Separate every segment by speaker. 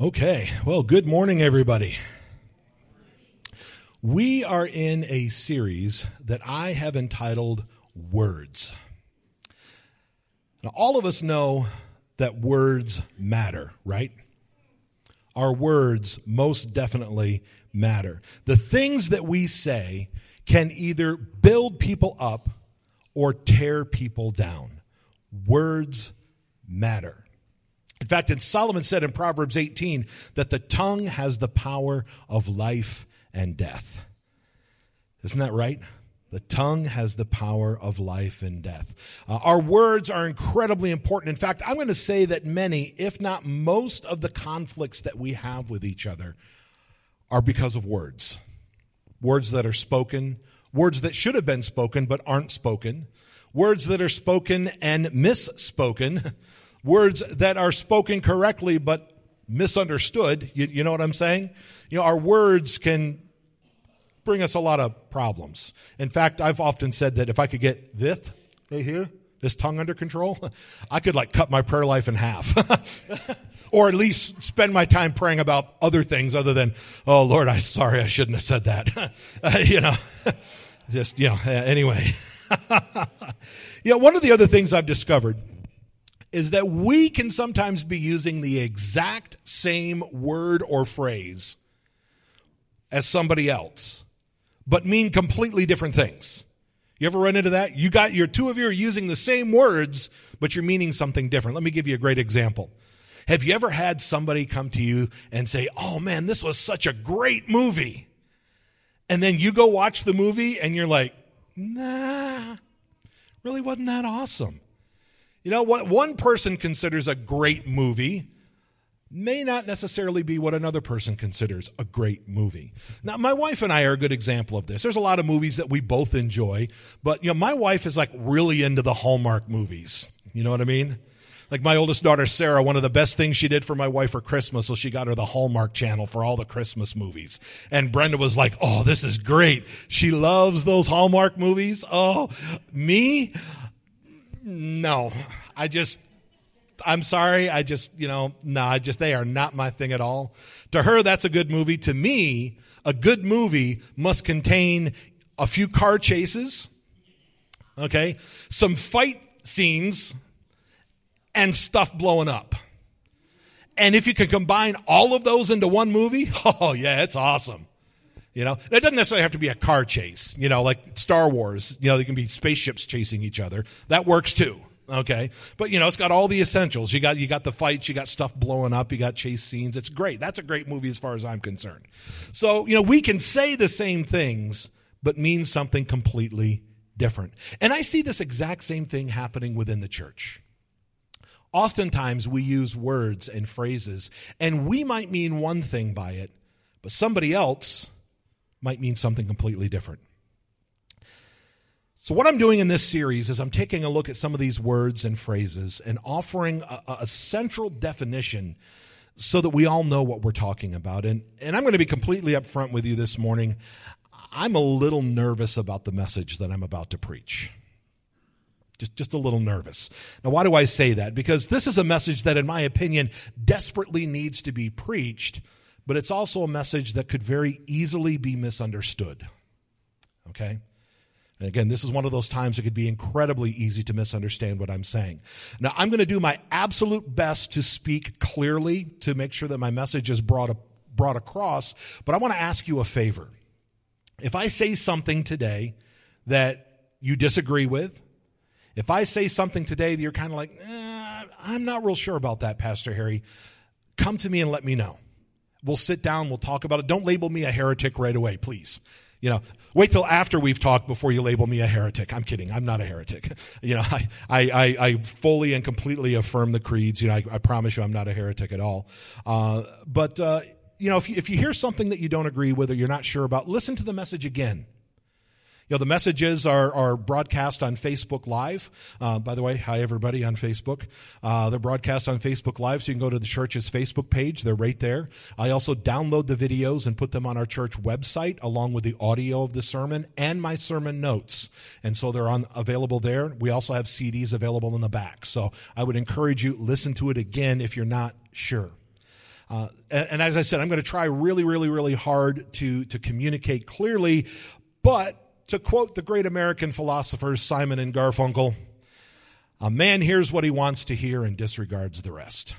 Speaker 1: Okay, well, good morning, everybody. We are in a series that I have entitled Words. Now, all of us know that words matter, right? Our words most definitely matter. The things that we say can either build people up or tear people down. Words matter. In fact, Solomon said in Proverbs 18 that the tongue has the power of life and death. Isn't that right? The tongue has the power of life and death. Our words are incredibly important. In fact, I'm going to say that many, if not most, of the conflicts that we have with each other are because of words. Words that are spoken, words that should have been spoken but aren't spoken, words that are spoken and misspoken, words that are spoken correctly but misunderstood. You know what I'm saying? You know, our words can bring us a lot of problems. In fact, I've often said that if I could get this tongue under control, I could cut my prayer life in half. Or at least spend my time praying about other things other than, oh Lord, I'm sorry, I shouldn't have said that. Anyway. One of the other things I've discovered is that we can sometimes be using the exact same word or phrase as somebody else, but mean completely different things. You ever run into that? Two of you are using the same words, but you're meaning something different. Let me give you a great example. Have you ever had somebody come to you and say, oh man, this was such a great movie? And then you go watch the movie and you're like, nah, really wasn't that awesome. You know, what one person considers a great movie may not necessarily be what another person considers a great movie. Now, my wife and I are a good example of this. There's a lot of movies that we both enjoy, but my wife is really into the Hallmark movies. You know what I mean? Like my oldest daughter, Sarah, one of the best things she did for my wife for Christmas was she got her the Hallmark Channel for all the Christmas movies. And Brenda was like, oh, this is great. She loves those Hallmark movies. Oh, me? No, I'm sorry. They are not my thing at all. To her, that's a good movie. To me, a good movie must contain a few car chases, okay, some fight scenes, and stuff blowing up. And if you can combine all of those into one movie, oh yeah, it's awesome. It doesn't necessarily have to be a car chase, like Star Wars, there can be spaceships chasing each other. That works too. Okay. But it's got all the essentials. You got the fights, you got stuff blowing up, you got chase scenes. It's great. That's a great movie as far as I'm concerned. So, we can say the same things, but mean something completely different. And I see this exact same thing happening within the church. Oftentimes we use words and phrases and we might mean one thing by it, but somebody else might mean something completely different. So what I'm doing in this series is I'm taking a look at some of these words and phrases and offering a central definition so that we all know what we're talking about. And I'm going to be completely upfront with you this morning. I'm a little nervous about the message that I'm about to preach. Just a little nervous. Now, why do I say that? Because this is a message that, in my opinion, desperately needs to be preached, but it's also a message that could very easily be misunderstood. Okay? And again, this is one of those times it could be incredibly easy to misunderstand what I'm saying. Now, I'm going to do my absolute best to speak clearly to make sure that my message is brought across, but I want to ask you a favor. If I say something today that you disagree with, if I say something today that you're kind of like, I'm not real sure about that, Pastor Harry, come to me and let me know. We'll sit down, we'll talk about it. Don't label me a heretic right away, please. Wait till after we've talked before you label me a heretic. I'm kidding. I'm not a heretic. I fully and completely affirm the creeds. I promise you I'm not a heretic at all. But if you hear something that you don't agree with or you're not sure about, listen to the message again. The messages are broadcast on Facebook Live. By the way, hi everybody on Facebook. They're broadcast on Facebook Live, so you can go to the church's Facebook page. They're right there. I also download the videos and put them on our church website along with the audio of the sermon and my sermon notes. And so they're available there. We also have CDs available in the back. So I would encourage you, listen to it again if you're not sure. And as I said, I'm going to try really, really, really hard to communicate clearly. But to quote the great American philosophers Simon and Garfunkel, a man hears what he wants to hear and disregards the rest.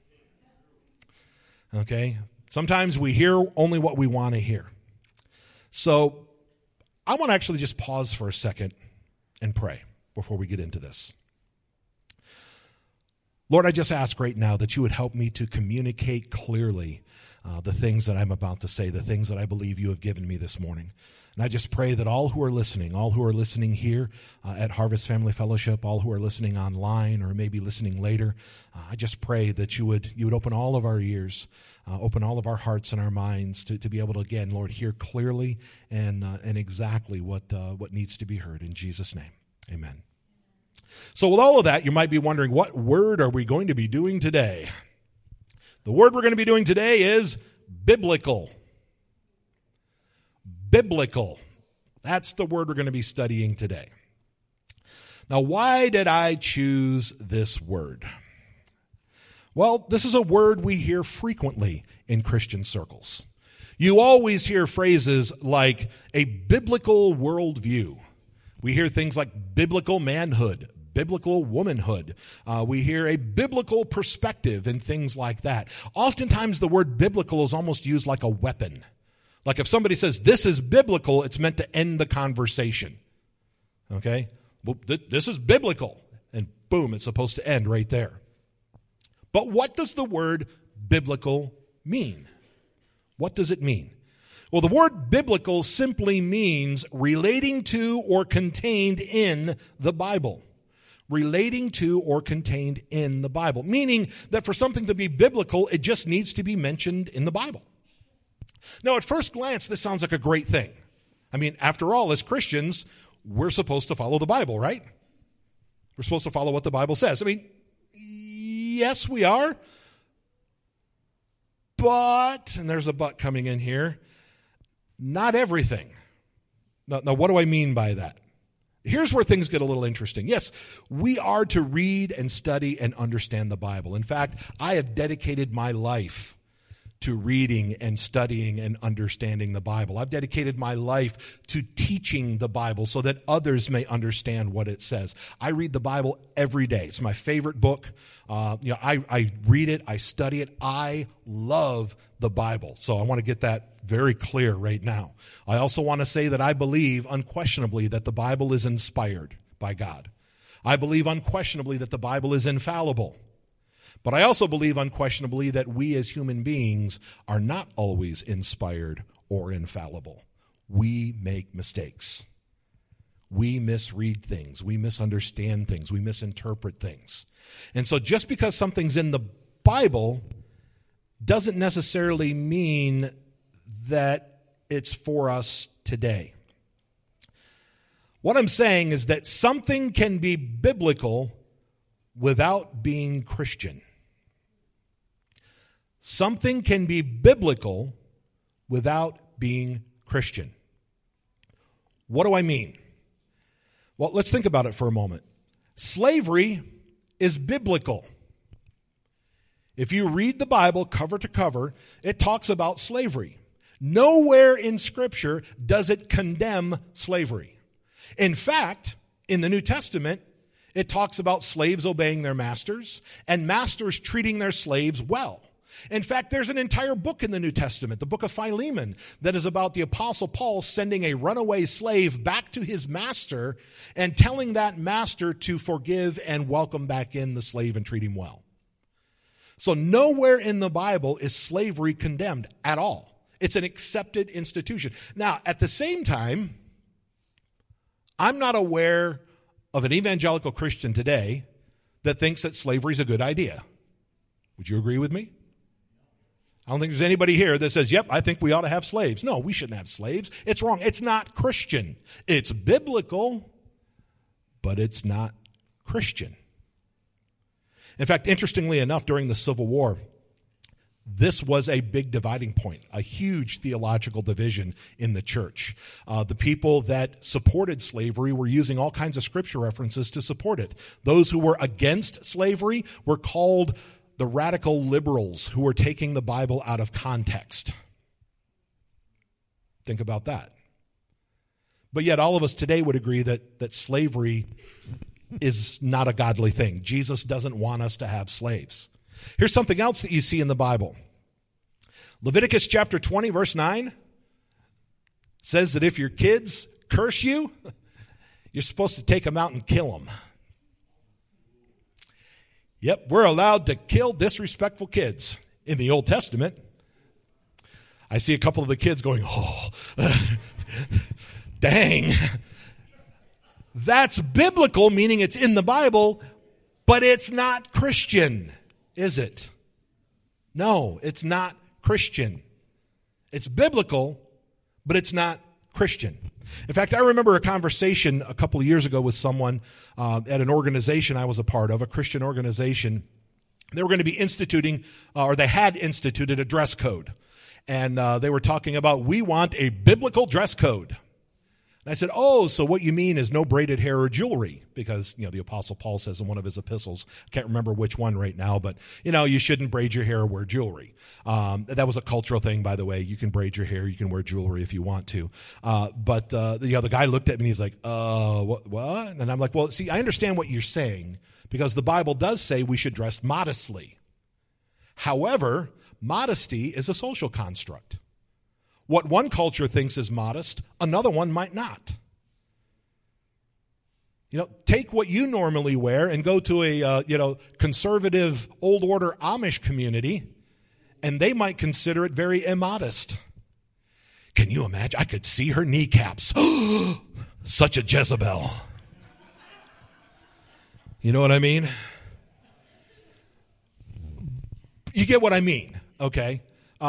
Speaker 1: Okay? Sometimes we hear only what we want to hear. So I want to actually just pause for a second and pray before we get into this. Lord, I just ask right now that you would help me to communicate clearly the things that I'm about to say, the things that I believe you have given me this morning. And I just pray that all who are listening here at Harvest Family Fellowship, all who are listening online or maybe listening later, I just pray that you would open all of our ears, open all of our hearts and our minds to be able to, again, Lord, hear clearly and exactly what needs to be heard. In Jesus' name, amen. So with all of that, you might be wondering, what word are we going to be doing today? The word we're going to be doing today is biblical. Biblical. That's the word we're going to be studying today. Now, why did I choose this word? Well, this is a word we hear frequently in Christian circles. You always hear phrases like a biblical worldview. We hear things like biblical manhood, biblical womanhood. We hear a biblical perspective and things like that. Oftentimes the word biblical is almost used like a weapon. Like if somebody says, this is biblical, it's meant to end the conversation. Okay? Well, this is biblical. And boom, it's supposed to end right there. But what does the word biblical mean? What does it mean? Well, the word biblical simply means relating to or contained in the Bible. Relating to or contained in the Bible. Meaning that for something to be biblical, it just needs to be mentioned in the Bible. Now, at first glance, this sounds like a great thing. I mean, after all, as Christians, we're supposed to follow the Bible, right? We're supposed to follow what the Bible says. I mean, yes, we are. But, and there's a but coming in here, not everything. Now, what do I mean by that? Here's where things get a little interesting. Yes, we are to read and study and understand the Bible. In fact, I have dedicated my life to reading and studying and understanding the Bible. I've dedicated my life to teaching the Bible so that others may understand what it says. I read the Bible every day. It's my favorite book. I read it. I study it. I love the Bible. So I want to get that very clear right now. I also want to say that I believe unquestionably that the Bible is inspired by God. I believe unquestionably that the Bible is infallible. But I also believe unquestionably that we as human beings are not always inspired or infallible. We make mistakes. We misread things. We misunderstand things. We misinterpret things. And so just because something's in the Bible doesn't necessarily mean that it's for us today. What I'm saying is that something can be biblical without being Christian. Something can be biblical without being Christian. What do I mean? Well, let's think about it for a moment. Slavery is biblical. If you read the Bible cover to cover, it talks about slavery. Nowhere in Scripture does it condemn slavery. In fact, in the New Testament, it talks about slaves obeying their masters and masters treating their slaves well. In fact, there's an entire book in the New Testament, the book of Philemon, that is about the Apostle Paul sending a runaway slave back to his master and telling that master to forgive and welcome back in the slave and treat him well. So nowhere in the Bible is slavery condemned at all. It's an accepted institution. Now, at the same time, I'm not aware of an evangelical Christian today that thinks that slavery is a good idea. Would you agree with me? I don't think there's anybody here that says, yep, I think we ought to have slaves. No, we shouldn't have slaves. It's wrong. It's not Christian. It's biblical, but it's not Christian. In fact, interestingly enough, during the Civil War, this was a big dividing point, a huge theological division in the church. The people that supported slavery were using all kinds of scripture references to support it. Those who were against slavery were called the radical liberals who are taking the Bible out of context. Think about that. But yet all of us today would agree that slavery is not a godly thing. Jesus doesn't want us to have slaves. Here's something else that you see in the Bible. Leviticus chapter 20, verse 9 says that if your kids curse you, you're supposed to take them out and kill them. Yep, we're allowed to kill disrespectful kids. In the Old Testament, I see a couple of the kids going, oh, dang. That's biblical, meaning it's in the Bible, but it's not Christian, is it? No, it's not Christian. It's biblical, but it's not Christian. In fact, I remember a conversation a couple of years ago with someone at an organization I was a part of, a Christian organization. They were going to be instituting, or they had instituted a dress code. And they were talking about, we want a biblical dress code. And I said, oh, so what you mean is no braided hair or jewelry? Because, the Apostle Paul says in one of his epistles, I can't remember which one right now, but, you shouldn't braid your hair or wear jewelry. That was a cultural thing, by the way. You can braid your hair, you can wear jewelry if you want to. But the guy looked at me and he's like, what? And I'm like, well, see, I understand what you're saying because the Bible does say we should dress modestly. However, modesty is a social construct. What one culture thinks is modest, another one might not. Take what you normally wear and go to a conservative old order Amish community, and they might consider it very immodest. Can you imagine? I could see her kneecaps. Such a Jezebel. You know what I mean? You get what I mean, okay?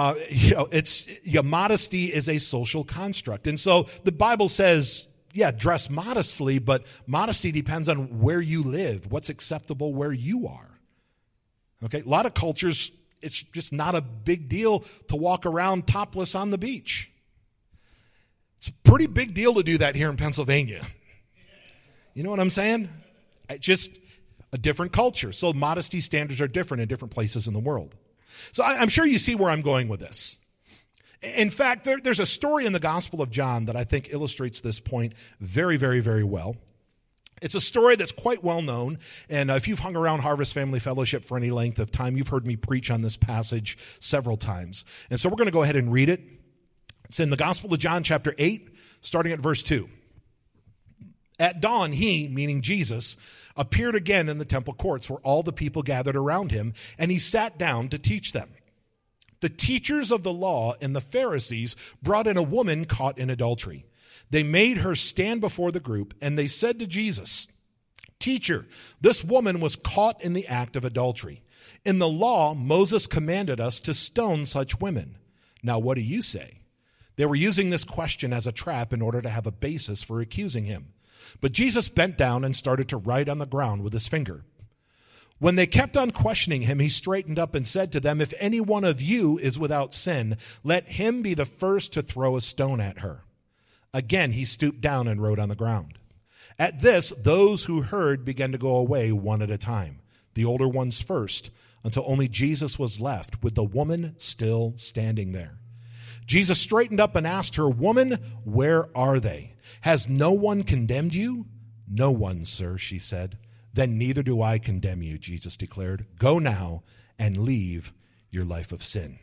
Speaker 1: Modesty is a social construct. And so the Bible says, dress modestly, but modesty depends on where you live, what's acceptable where you are. Okay, a lot of cultures, it's just not a big deal to walk around topless on the beach. It's a pretty big deal to do that here in Pennsylvania. You know what I'm saying? Just a different culture. So modesty standards are different in different places in the world. So I'm sure you see where I'm going with this. In fact, there's a story in the Gospel of John that I think illustrates this point very, very, very well. It's a story that's quite well known, and if you've hung around Harvest Family Fellowship for any length of time, you've heard me preach on this passage several times. And so we're going to go ahead and read it. It's in the Gospel of John, chapter 8, starting at verse 2. At dawn, he, meaning Jesus, appeared again in the temple courts where all the people gathered around him, and he sat down to teach them. The teachers of the law and the Pharisees brought in a woman caught in adultery. They made her stand before the group, and they said to Jesus, "Teacher, this woman was caught in the act of adultery. In the law, Moses commanded us to stone such women. Now what do you say?" They were using this question as a trap in order to have a basis for accusing him. But Jesus bent down and started to write on the ground with his finger. When they kept on questioning him, he straightened up and said to them, "If any one of you is without sin, let him be the first to throw a stone at her." Again, he stooped down and wrote on the ground. At this, those who heard began to go away one at a time, the older ones first, until only Jesus was left, with the woman still standing there. Jesus straightened up and asked her, "Woman, where are they? Has no one condemned you?" "No one, sir," she said. "Then neither do I condemn you," Jesus declared. "Go now and leave your life of sin."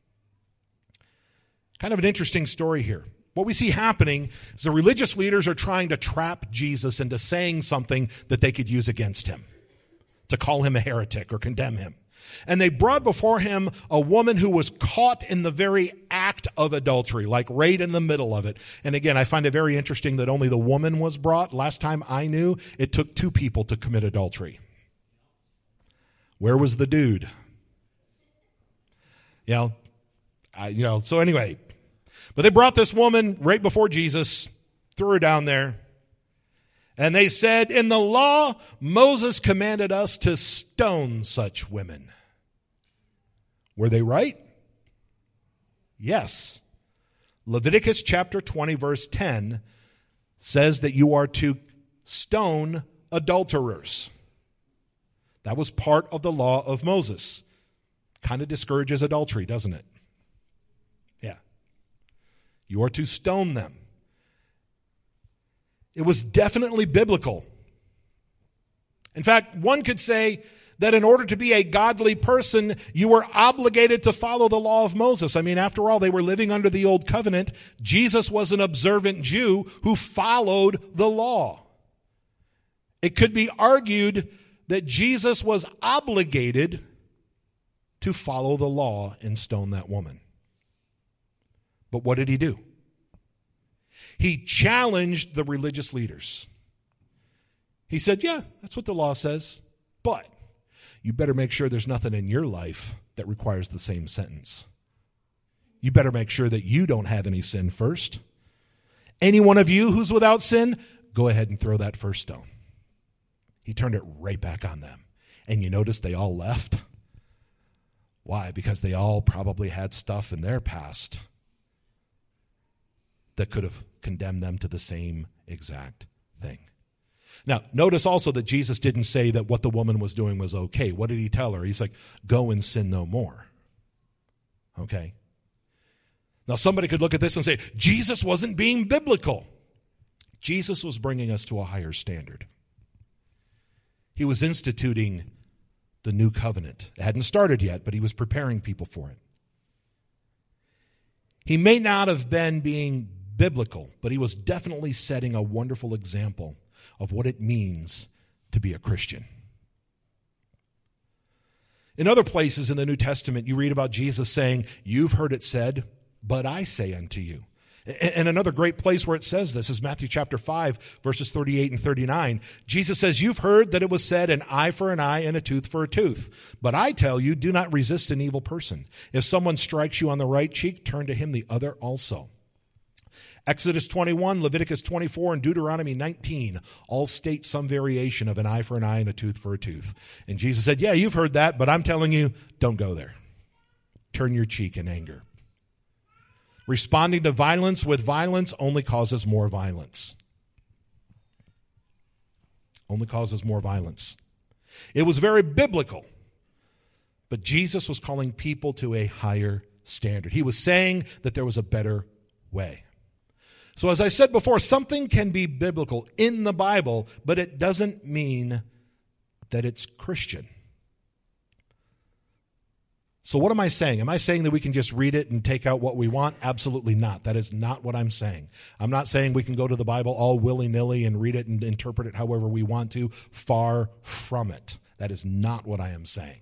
Speaker 1: Kind of an interesting story here. What we see happening is the religious leaders are trying to trap Jesus into saying something that they could use against him, to call him a heretic or condemn him. And they brought before him a woman who was caught in the very act of adultery, like right in the middle of it. And again, I find it very interesting that only the woman was brought. Last time I knew, it took two people to commit adultery. Where was the dude? So anyway, but they brought this woman right before Jesus, threw her down there. And they said, "In the law, Moses commanded us to stone such women." Were they right? Yes. Leviticus chapter 20, verse 10 says that you are to stone adulterers. That was part of the law of Moses. Kind of discourages adultery, doesn't it? Yeah. You are to stone them. It was definitely biblical. In fact, one could say that in order to be a godly person, you were obligated to follow the law of Moses. I mean, after all, they were living under the old covenant. Jesus was an observant Jew who followed the law. It could be argued that Jesus was obligated to follow the law and stone that woman. But what did he do? He challenged the religious leaders. He said, yeah, that's what the law says, but you better make sure there's nothing in your life that requires the same sentence. You better make sure that you don't have any sin first. Any one of you who's without sin, go ahead and throw that first stone. He turned it right back on them. And you notice they all left? Why? Because they all probably had stuff in their past that could have condemned them to the same exact thing. Now, notice also that Jesus didn't say that what the woman was doing was okay. What did he tell her? He's like, go and sin no more. Okay? Now, somebody could look at this and say, Jesus wasn't being biblical. Jesus was bringing us to a higher standard. He was instituting the new covenant. It hadn't started yet, but he was preparing people for it. He may not have been being biblical, but he was definitely setting a wonderful example of what it means to be a Christian. In other places in the New Testament, you read about Jesus saying, you've heard it said, but I say unto you. And another great place where it says this is Matthew chapter 5, verses 38 and 39. Jesus says, you've heard that it was said, an eye for an eye and a tooth for a tooth. But I tell you, do not resist an evil person. If someone strikes you on the right cheek, turn to him the other also. Exodus 21, Leviticus 24, and Deuteronomy 19 all state some variation of an eye for an eye and a tooth for a tooth. And Jesus said, yeah, you've heard that, but I'm telling you, don't go there. Turn your cheek in anger. Responding to violence with violence only causes more violence. Only causes more violence. It was very biblical, but Jesus was calling people to a higher standard. He was saying that there was a better way. So as I said before, something can be biblical in the Bible, but it doesn't mean that it's Christian. So what am I saying? Am I saying that we can just read it and take out what we want? Absolutely not. That is not what I'm saying. I'm not saying we can go to the Bible all willy-nilly and read it and interpret it however we want to. Far from it. That is not what I am saying.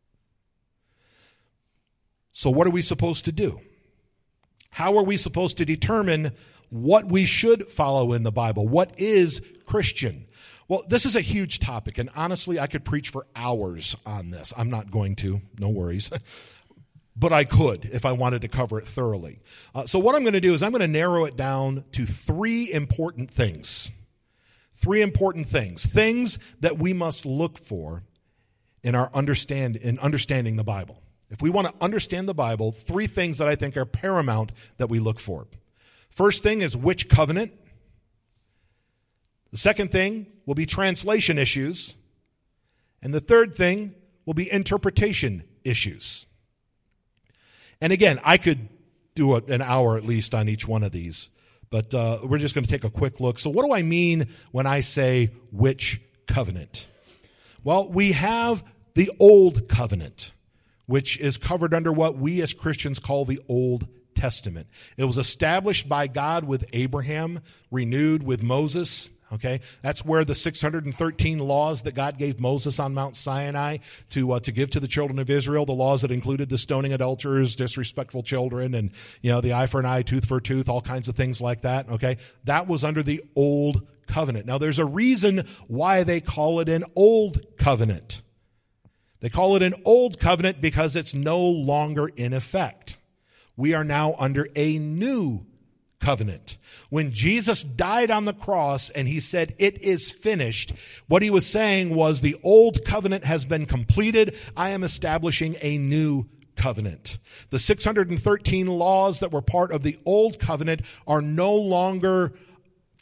Speaker 1: So what are we supposed to do? How are we supposed to determine what we should follow in the Bible? What is Christian? Well, this is a huge topic, and honestly, I could preach for hours on this. I'm not going to, no worries. But I could if I wanted to cover it thoroughly. So what I'm going to do is I'm going to narrow it down to three important things. Three important things. Things that we must look for in understanding the Bible. If we want to understand the Bible, three things that I think are paramount that we look for. First thing is which covenant. The second thing will be translation issues. And the third thing will be interpretation issues. And again, I could do an hour at least on each one of these, but we're just going to take a quick look. So what do I mean when I say which covenant? Well, we have the Old Covenant, which is covered under what we as Christians call the Old Testament. It was established by God with Abraham, renewed with Moses. Okay, that's where the 613 laws that God gave Moses on Mount Sinai to give to the children of Israel, the laws that included the stoning adulterers, disrespectful children, and the eye for an eye, tooth for a tooth, all kinds of things like that. Okay, that was under the Old Covenant. Now, there's a reason why they call it an Old Covenant. They call it an Old Covenant because it's no longer in effect. We are now under a new covenant. When Jesus died on the cross and he said, it is finished, what he was saying was the old covenant has been completed. I am establishing a new covenant. The 613 laws that were part of the old covenant are no longer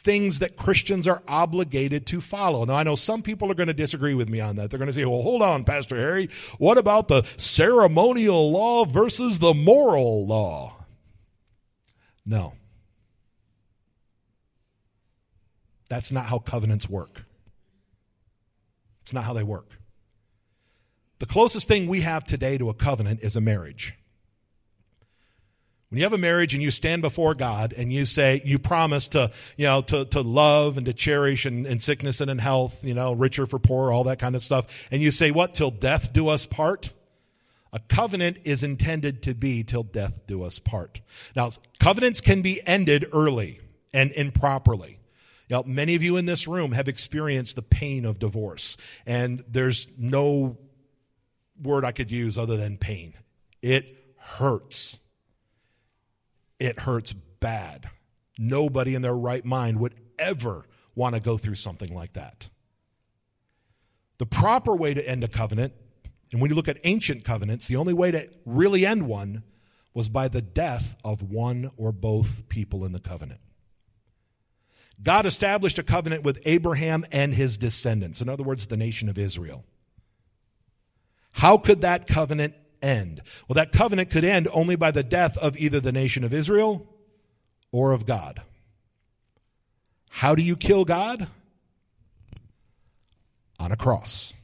Speaker 1: things that Christians are obligated to follow. Now, I know some people are going to disagree with me on that. They're going to say, well, hold on, Pastor Harry. What about the ceremonial law versus the moral law? No. That's not how covenants work. It's not how they work. The closest thing we have today to a covenant is a marriage. When you have a marriage and you stand before God and you say, you promise to love and to cherish in sickness and in health, richer for poor, all that kind of stuff. And you say, what, till death do us part? A covenant is intended to be till death do us part. Now, covenants can be ended early and improperly. Many of you in this room have experienced the pain of divorce. And there's no word I could use other than pain. It hurts. It hurts bad. Nobody in their right mind would ever want to go through something like that. The proper way to end a covenant, and when you look at ancient covenants, the only way to really end one was by the death of one or both people in the covenant. God established a covenant with Abraham and his descendants. In other words, the nation of Israel. How could that covenant end? Well, that covenant could end only by the death of either the nation of Israel or of God. How do you kill God? On a cross.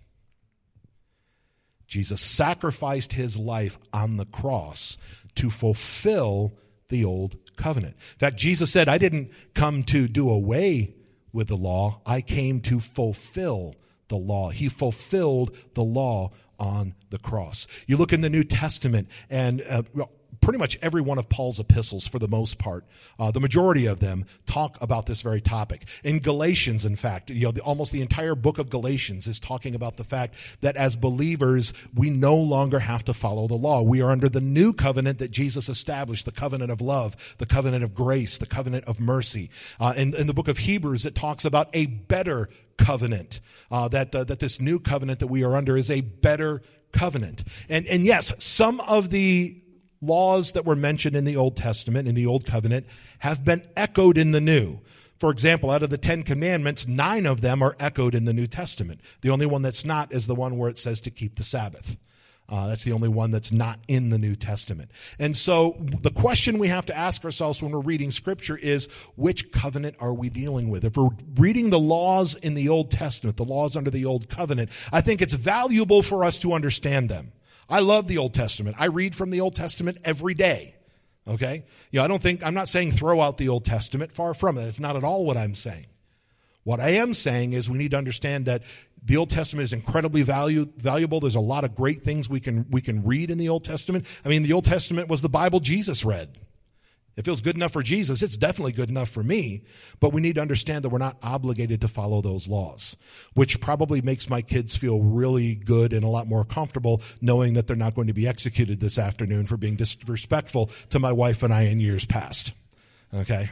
Speaker 1: Jesus sacrificed his life on the cross to fulfill the old covenant. In fact, Jesus said, I didn't come to do away with the law. I came to fulfill the law. He fulfilled the law on the cross. You look in the New Testament and pretty much every one of Paul's epistles, for the most part, the majority of them talk about this very topic. In Galatians, in fact, almost the entire book of Galatians is talking about the fact that as believers, we no longer have to follow the law. We are under the new covenant that Jesus established, the covenant of love, the covenant of grace, the covenant of mercy. In the book of Hebrews, it talks about a better covenant, that this new covenant that we are under is a better covenant. And yes, some of the laws that were mentioned in the Old Testament, in the Old Covenant, have been echoed in the New. For example, out of the 10 Commandments, 9 of them are echoed in the New Testament. The only one that's not is the one where it says to keep the Sabbath. That's the only one that's not in the New Testament. And so the question we have to ask ourselves when we're reading Scripture is, which covenant are we dealing with? If we're reading the laws in the Old Testament, the laws under the Old Covenant, I think it's valuable for us to understand them. I love the Old Testament. I read from the Old Testament every day. Okay? I'm not saying throw out the Old Testament. Far from it. It's not at all what I'm saying. What I am saying is we need to understand that the Old Testament is incredibly valuable. There's a lot of great things we can read in the Old Testament. I mean, the Old Testament was the Bible Jesus read. If it was good enough for Jesus, it's definitely good enough for me. But we need to understand that we're not obligated to follow those laws, which probably makes my kids feel really good and a lot more comfortable knowing that they're not going to be executed this afternoon for being disrespectful to my wife and I in years past. Okay?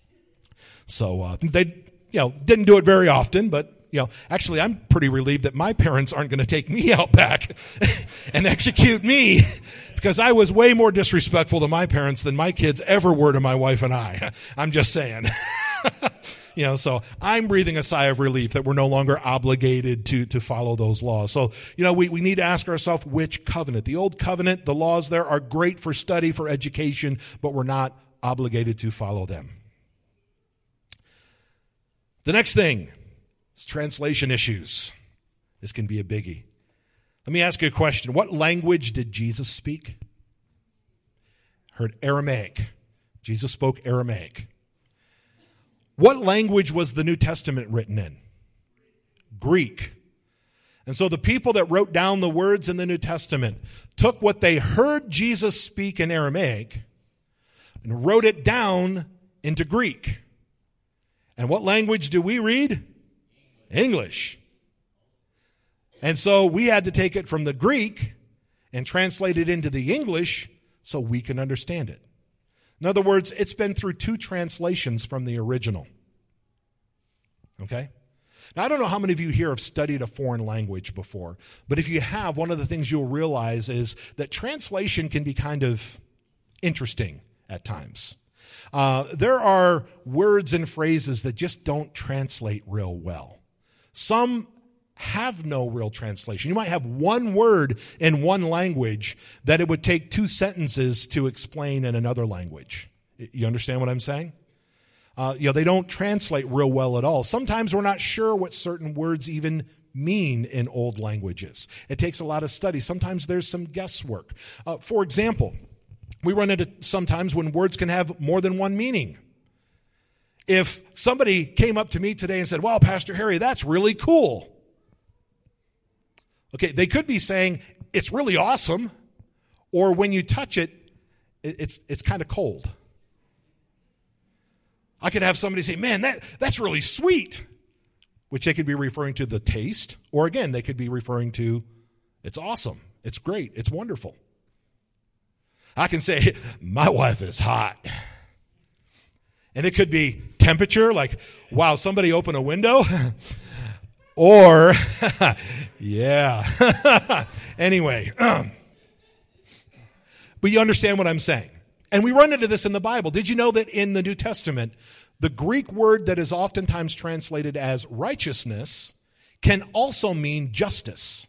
Speaker 1: So they didn't do it very often, but actually, I'm pretty relieved that my parents aren't going to take me out back and execute me, because I was way more disrespectful to my parents than my kids ever were to my wife and I. I'm just saying. So I'm breathing a sigh of relief that we're no longer obligated to follow those laws. So, we need to ask ourselves which covenant. The Old Covenant, the laws there are great for study, for education, but we're not obligated to follow them. The next thing, translation issues. This can be a biggie. Let me ask you a question. What language did Jesus speak? Heard Aramaic. Jesus spoke Aramaic. What language was the New Testament written in? Greek. And so the people that wrote down the words in the New Testament took what they heard Jesus speak in Aramaic and wrote it down into Greek. And what language do we read? English. And so we had to take it from the Greek and translate it into the English so we can understand it. In other words, it's been through 2 translations from the original. Okay? Now, I don't know how many of you here have studied a foreign language before, but if you have, one of the things you'll realize is that translation can be kind of interesting at times. There are words and phrases that just don't translate real well. Some have no real translation. You might have one word in one language that it would take 2 sentences to explain in another language. You understand what I'm saying? They don't translate real well at all. Sometimes we're not sure what certain words even mean in old languages. It takes a lot of study. Sometimes there's some guesswork. For example, we run into sometimes when words can have more than one meaning. If somebody came up to me today and said, "Wow, Pastor Harry, that's really cool." Okay, they could be saying, "It's really awesome," or "When you touch it, it's kind of cold." I could have somebody say, "Man, that's really sweet," which they could be referring to the taste, or again, they could be referring to, "It's awesome, it's great, it's wonderful." I can say, "My wife is hot." And it could be temperature, like, "Wow, somebody opened a window." Or, yeah. Anyway. But you understand what I'm saying. And we run into this in the Bible. Did you know that in the New Testament, the Greek word that is oftentimes translated as righteousness can also mean justice?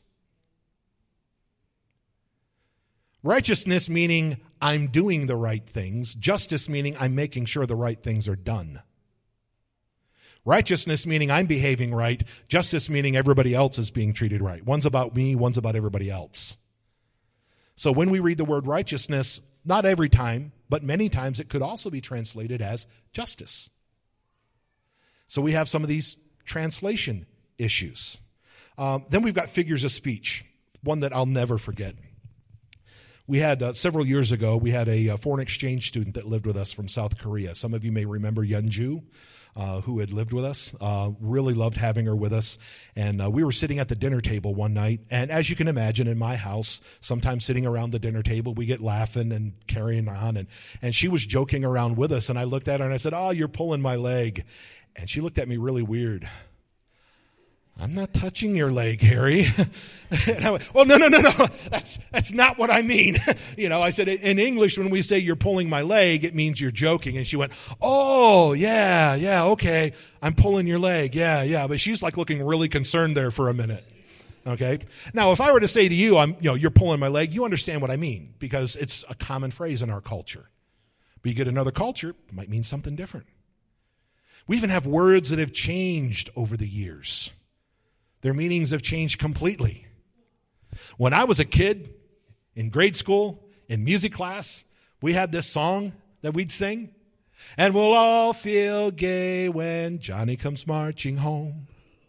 Speaker 1: Righteousness meaning I'm doing the right things. Justice meaning I'm making sure the right things are done. Righteousness meaning I'm behaving right. Justice meaning everybody else is being treated right. One's about me, one's about everybody else. So when we read the word righteousness, not every time, but many times it could also be translated as justice. So we have some of these translation issues. Then we've got figures of speech, one that I'll never forget. We had, several years ago, we had a foreign exchange student that lived with us from South Korea. Some of you may remember Yeonju, who had lived with us. Really loved having her with us. And we were sitting at the dinner table one night. And as you can imagine, in my house, sometimes sitting around the dinner table, we get laughing and carrying on. And she was joking around with us. And I looked at her and I said, "Oh, you're pulling my leg." And she looked at me really weird. "I'm not touching your leg, Harry." And I went, "Well, no. That's not what I mean." I said, in English, when we say you're pulling my leg, it means you're joking. And she went, "Oh, yeah, okay. I'm pulling your leg. Yeah." But she's like looking really concerned there for a minute. Okay. Now, if I were to say to you, you're pulling my leg, you understand what I mean, because it's a common phrase in our culture. But you get another culture, it might mean something different. We even have words that have changed over the years. Their meanings have changed completely. When I was a kid, in grade school, in music class, we had this song that we'd sing. "And we'll all feel gay when Johnny comes marching home."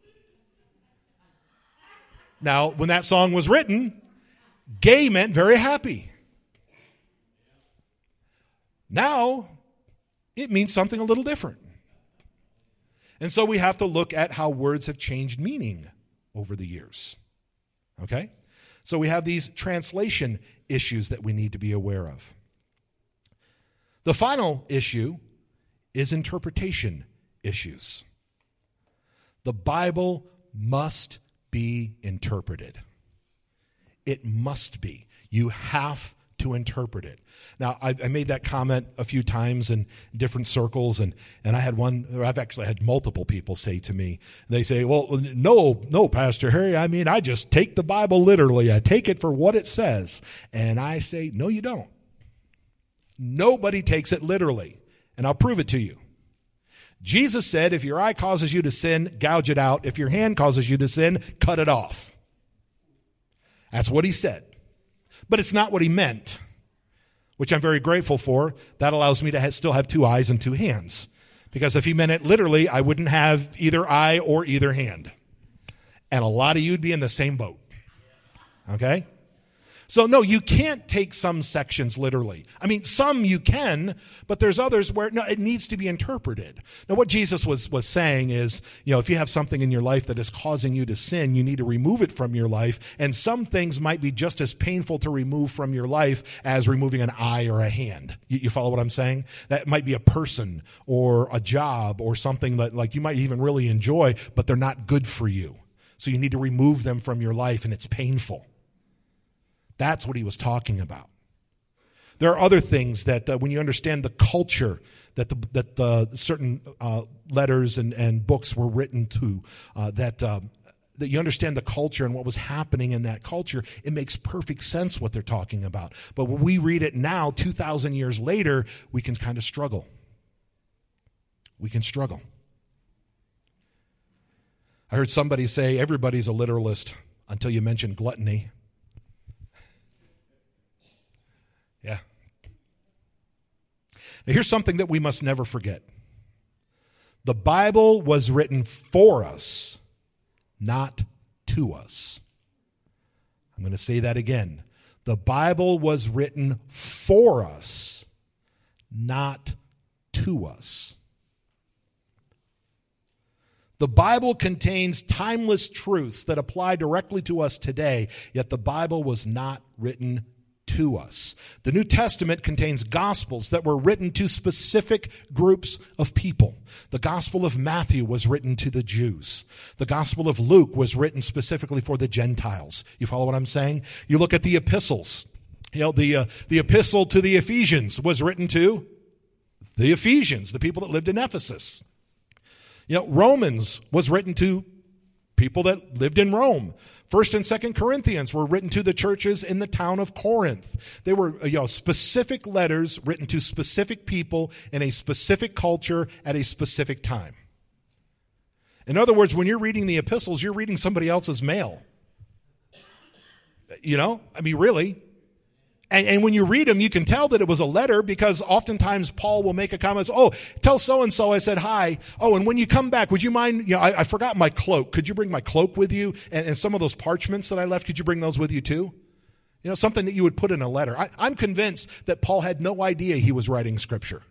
Speaker 1: Now, when that song was written, gay meant very happy. Now, it means something a little different. And so we have to look at how words have changed meaning over the years. Okay? So we have these translation issues that we need to be aware of. The final issue is interpretation issues. The Bible must be interpreted. It must be. You have to interpret it. Now, I made that comment a few times in different circles, and I've actually had multiple people say to me, they say, "Well, no, Pastor Harry, I just take the Bible literally. I take it for what it says." And I say, no, you don't. Nobody takes it literally, and I'll prove it to you. Jesus said, if your eye causes you to sin, gouge it out. If your hand causes you to sin, cut it off. That's what he said. But it's not what he meant, which I'm very grateful for. That allows me to still have 2 eyes and 2 hands. Because if he meant it literally, I wouldn't have either eye or either hand. And a lot of you would be in the same boat. Okay? So no, you can't take some sections literally. Some you can, but there's others where no, it needs to be interpreted. Now what Jesus was saying is, if you have something in your life that is causing you to sin, you need to remove it from your life. And some things might be just as painful to remove from your life as removing an eye or a hand. You follow what I'm saying? That might be a person or a job or something that like you might even really enjoy, but they're not good for you. So you need to remove them from your life, and it's painful. That's what he was talking about. There are other things that when you understand the culture that the certain letters and books were written to, that you understand the culture and what was happening in that culture, it makes perfect sense what they're talking about. But when we read it now, 2,000 years later, we can kind of struggle. We can struggle. I heard somebody say everybody's a literalist until you mention gluttony. Yeah. Now here's something that we must never forget. The Bible was written for us, not to us. I'm going to say that again. The Bible was written for us, not to us. The Bible contains timeless truths that apply directly to us today, yet the Bible was not written to us. The New Testament contains gospels that were written to specific groups of people. The Gospel of Matthew was written to the Jews. The Gospel of Luke was written specifically for the Gentiles. You follow what I'm saying? You look at the epistles. The epistle to the Ephesians was written to the Ephesians, the people that lived in Ephesus. Romans was written to people that lived in Rome. 1st and 2nd Corinthians were written to the churches in the town of Corinth. They were specific letters written to specific people in a specific culture at a specific time. In other words, when you're reading the epistles, you're reading somebody else's mail. Really. And when you read them, you can tell that it was a letter because oftentimes Paul will make a comment, tell so-and-so I said hi. Oh, and when you come back, would you mind, I forgot my cloak. Could you bring my cloak with you? And some of those parchments that I left, could you bring those with you too? Something that you would put in a letter. I'm convinced that Paul had no idea he was writing scripture.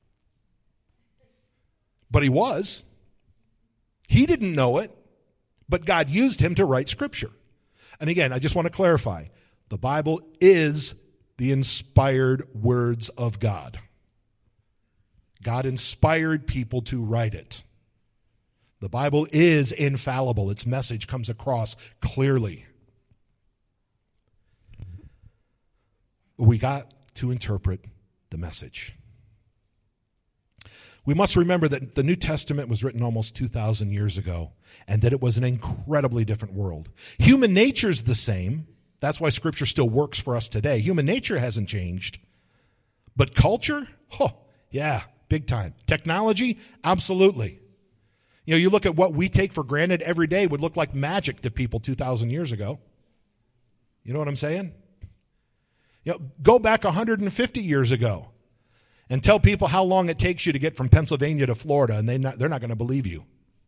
Speaker 1: But he was. He didn't know it, but God used him to write scripture. And again, I just want to clarify, the Bible is the inspired words of God. God inspired people to write it. The Bible is infallible. Its message comes across clearly. We got to interpret the message. We must remember that the New Testament was written almost 2,000 years ago, and that it was an incredibly different world. Human nature is the same. That's why Scripture still works for us today. Human nature hasn't changed. But culture? Yeah, big time. Technology? Absolutely. You look at what we take for granted every day would look like magic to people 2,000 years ago. You know what I'm saying? Go back 150 years ago and tell people how long it takes you to get from Pennsylvania to Florida, and they're not going to believe you.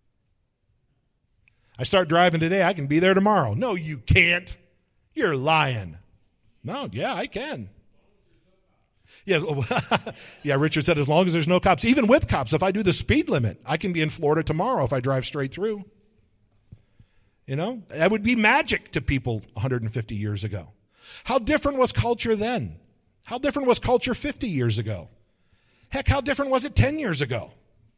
Speaker 1: I start driving today, I can be there tomorrow. No, you can't. You're lying. No, yeah, I can. Yes, yeah, Richard said as long as there's no cops. Even with cops, if I do the speed limit, I can be in Florida tomorrow if I drive straight through. That would be magic to people 150 years ago. How different was culture then? How different was culture 50 years ago? Heck, how different was it 10 years ago?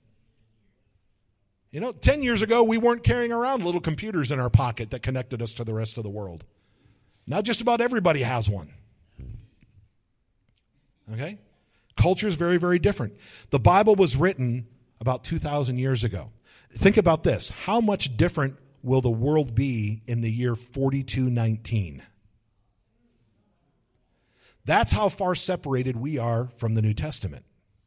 Speaker 1: 10 years ago, we weren't carrying around little computers in our pocket that connected us to the rest of the world. Now just about everybody has one. Okay? Culture is very, very different. The Bible was written about 2,000 years ago. Think about this. How much different will the world be in the year 4219? That's how far separated we are from the New Testament.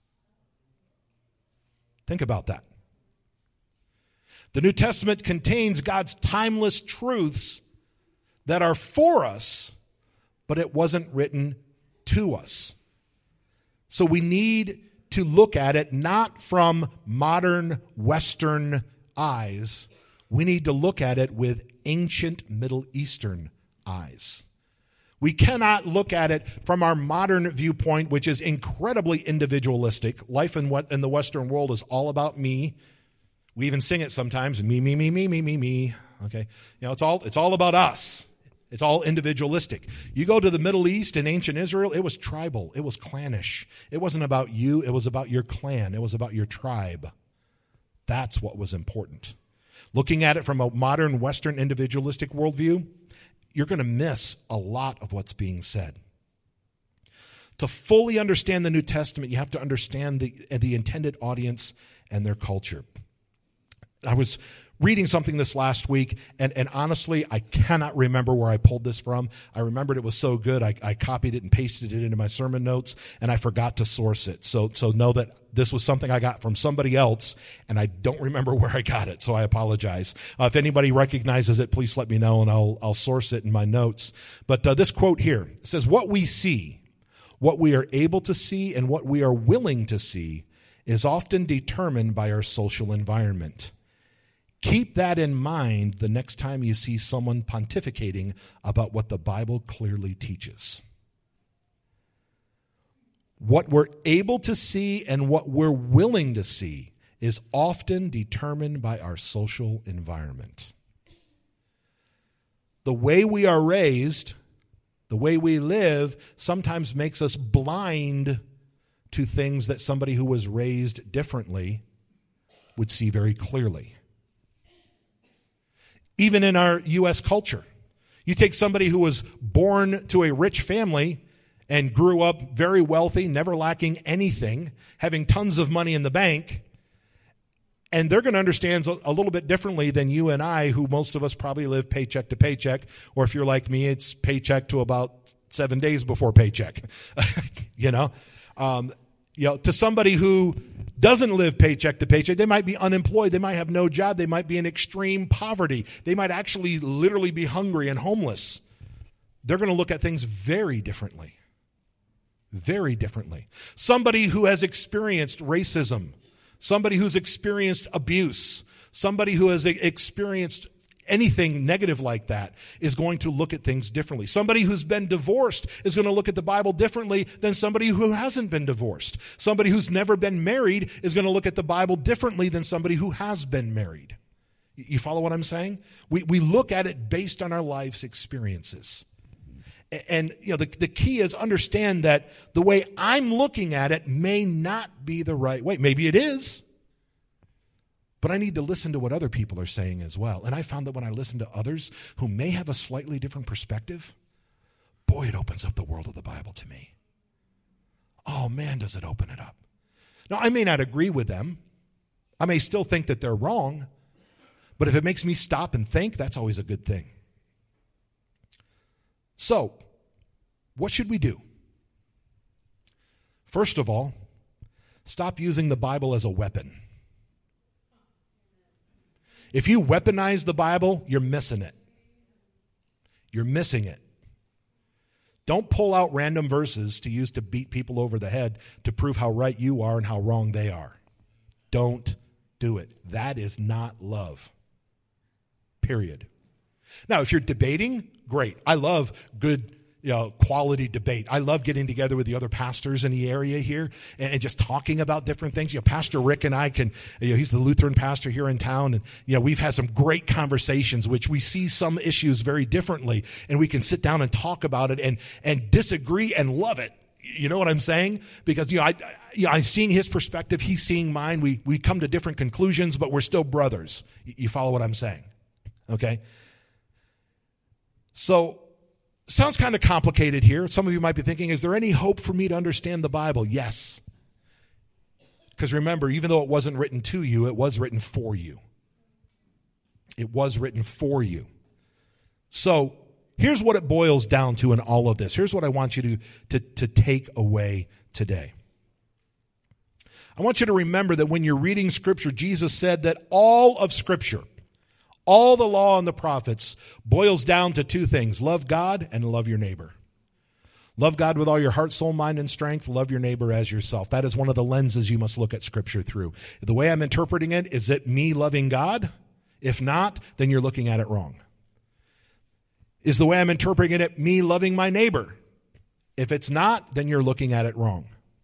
Speaker 1: Think about that. The New Testament contains God's timeless truths that are for us, but it wasn't written to us. So we need to look at it not from modern Western eyes. We need to look at it with ancient Middle Eastern eyes. We cannot look at it from our modern viewpoint, which is incredibly individualistic. Life in the Western world is all about me. We even sing it sometimes, me, me, me, me, me, me, me. Okay, it's all about us. It's all individualistic. You go to the Middle East and ancient Israel, it was tribal. It was clannish. It wasn't about you. It was about your clan. It was about your tribe. That's what was important. Looking at it from a modern Western individualistic worldview, you're going to miss a lot of what's being said. To fully understand the New Testament, you have to understand the intended audience and their culture. I was reading something this last week, and honestly, I cannot remember where I pulled this from. I remembered it was so good, I copied it and pasted it into my sermon notes, and I forgot to source it. So know that this was something I got from somebody else, and I don't remember where I got it, so I apologize. If anybody recognizes it, please let me know, and I'll source it in my notes. But this quote here says, "What we see, what we are able to see, and what we are willing to see is often determined by our social environment. Keep that in mind the next time you see someone pontificating about what the Bible clearly teaches." What we're able to see and what we're willing to see is often determined by our social environment. The way we are raised, the way we live, sometimes makes us blind to things that somebody who was raised differently would see very clearly. Even in our U.S. culture, you take somebody who was born to a rich family and grew up very wealthy, never lacking anything, having tons of money in the bank, and they're going to understand a little bit differently than you and I, who most of us probably live paycheck to paycheck, or if you're like me, it's paycheck to about 7 days before paycheck. To somebody who doesn't live paycheck to paycheck, they might be unemployed, they might have no job, they might be in extreme poverty, they might actually literally be hungry and homeless. They're going to look at things very differently. Very differently. Somebody who has experienced racism, somebody who's experienced abuse, somebody who has experienced anything negative like that is going to look at things differently. Somebody who's been divorced is going to look at the Bible differently than somebody who hasn't been divorced. Somebody who's never been married is going to look at the Bible differently than somebody who has been married. You follow what I'm saying? We look at it based on our life's experiences. And the key is understand that the way I'm looking at it may not be the right way. Maybe it is. But I need to listen to what other people are saying as well. And I found that when I listen to others who may have a slightly different perspective, boy, it opens up the world of the Bible to me. Oh, man, does it open it up. Now, I may not agree with them. I may still think that they're wrong. But if it makes me stop and think, that's always a good thing. So, what should we do? First of all, stop using the Bible as a weapon. If you weaponize the Bible, you're missing it. You're missing it. Don't pull out random verses to use to beat people over the head to prove how right you are and how wrong they are. Don't do it. That is not love. Period. Now, if you're debating, great. I love good quality debate. I love getting together with the other pastors in the area here and just talking about different things. Pastor Rick and I he's the Lutheran pastor here in town, and we've had some great conversations, which we see some issues very differently, and we can sit down and talk about it and disagree and love it. You know what I'm saying? Because I'm seeing his perspective, he's seeing mine. We come to different conclusions, but we're still brothers. You follow what I'm saying? Okay. So, sounds kind of complicated here. Some of you might be thinking, is there any hope for me to understand the Bible? Yes. Because remember, even though it wasn't written to you, it was written for you. It was written for you. So, here's what it boils down to in all of this. Here's what I want you to take away today. I want you to remember that when you're reading Scripture, Jesus said that all of Scripture, all the law and the prophets boils down to two things: love God and love your neighbor. Love God with all your heart, soul, mind, and strength. Love your neighbor as yourself. That is one of the lenses you must look at Scripture through. The way I'm interpreting it, is it me loving God? If not, then you're looking at it wrong. Is the way I'm interpreting it me loving my neighbor? If it's not, then you're looking at it wrong.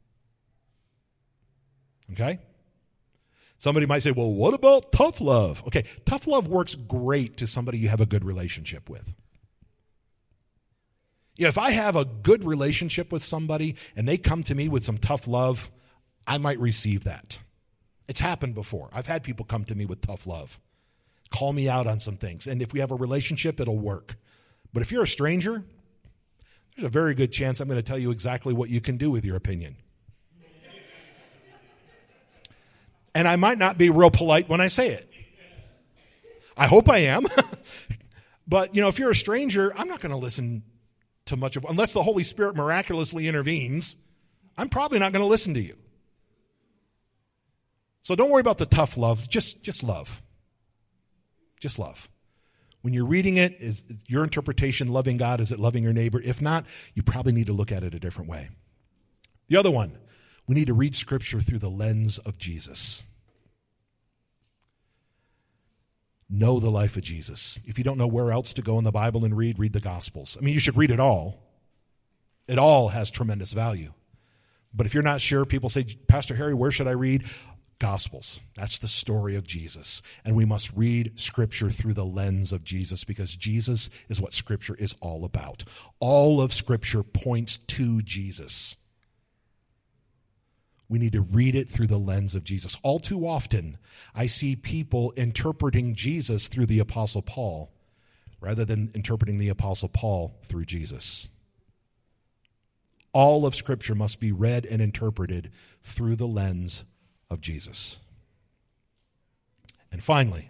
Speaker 1: Okay? Somebody might say, well, what about tough love? Okay, tough love works great to somebody you have a good relationship with. If I have a good relationship with somebody and they come to me with some tough love, I might receive that. It's happened before. I've had people come to me with tough love, call me out on some things. And if we have a relationship, it'll work. But if you're a stranger, there's a very good chance I'm going to tell you exactly what you can do with your opinion. And I might not be real polite when I say it. I hope I am. But, if you're a stranger, I'm not going to listen to much of, unless the Holy Spirit miraculously intervenes, I'm probably not going to listen to you. So don't worry about the tough love. Just love. Just love. When you're reading it, is your interpretation loving God? Is it loving your neighbor? If not, you probably need to look at it a different way. The other one, we need to read Scripture through the lens of Jesus. Know the life of Jesus. If you don't know where else to go in the Bible and read the Gospels. I mean, you should read it all. It all has tremendous value. But if you're not sure, people say, Pastor Harry, where should I read? Gospels. That's the story of Jesus. And we must read Scripture through the lens of Jesus, because Jesus is what Scripture is all about. All of Scripture points to Jesus. We need to read it through the lens of Jesus. All too often, I see people interpreting Jesus through the Apostle Paul rather than interpreting the Apostle Paul through Jesus. All of Scripture must be read and interpreted through the lens of Jesus. And finally,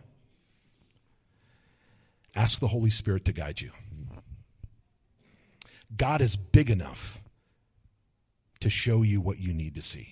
Speaker 1: ask the Holy Spirit to guide you. God is big enough to show you what you need to see.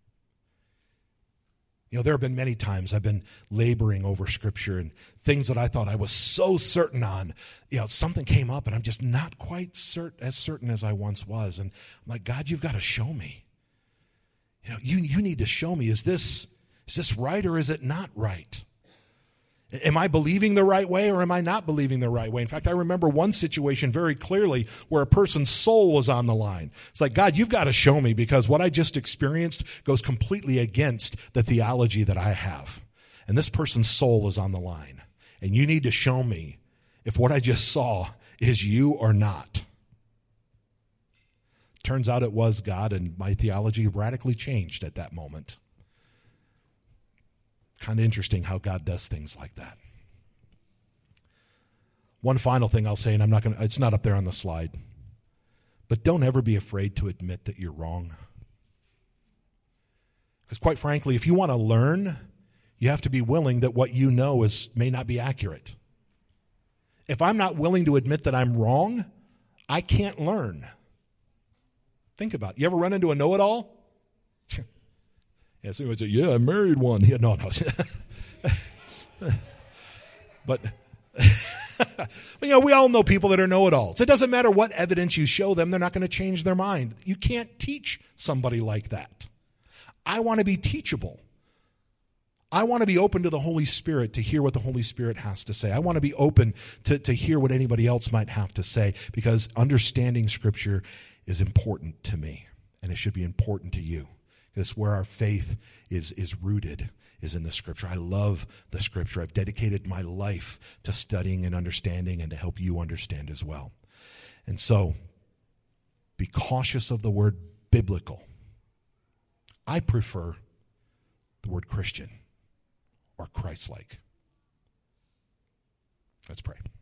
Speaker 1: There have been many times I've been laboring over Scripture and things that I thought I was so certain on. Something came up and I'm just not quite as certain as I once was. And I'm like, God, you've got to show me. You need to show me, is this right or is it not right? Am I believing the right way or am I not believing the right way? In fact, I remember one situation very clearly where a person's soul was on the line. It's like, God, you've got to show me, because what I just experienced goes completely against the theology that I have. And this person's soul is on the line. And you need to show me if what I just saw is you or not. Turns out it was God, and my theology radically changed at that moment. Kind of interesting how God does things like that. One final thing I'll say, and it's not up there on the slide, but don't ever be afraid to admit that you're wrong. Because quite frankly, if you want to learn, you have to be willing that what you know may not be accurate. If I'm not willing to admit that I'm wrong, I can't learn. Think about it. You ever run into a know-it-all? Yeah, somebody would say, yeah, I married one. Yeah, no. But, we all know people that are know-it-alls. It doesn't matter what evidence you show them, they're not going to change their mind. You can't teach somebody like that. I want to be teachable. I want to be open to the Holy Spirit to hear what the Holy Spirit has to say. I want to be open to hear what anybody else might have to say, because understanding Scripture is important to me, and it should be important to you. It's where our faith is rooted, is in the Scripture. I love the Scripture. I've dedicated my life to studying and understanding and to help you understand as well. And so, be cautious of the word biblical. I prefer the word Christian or Christ-like. Let's pray.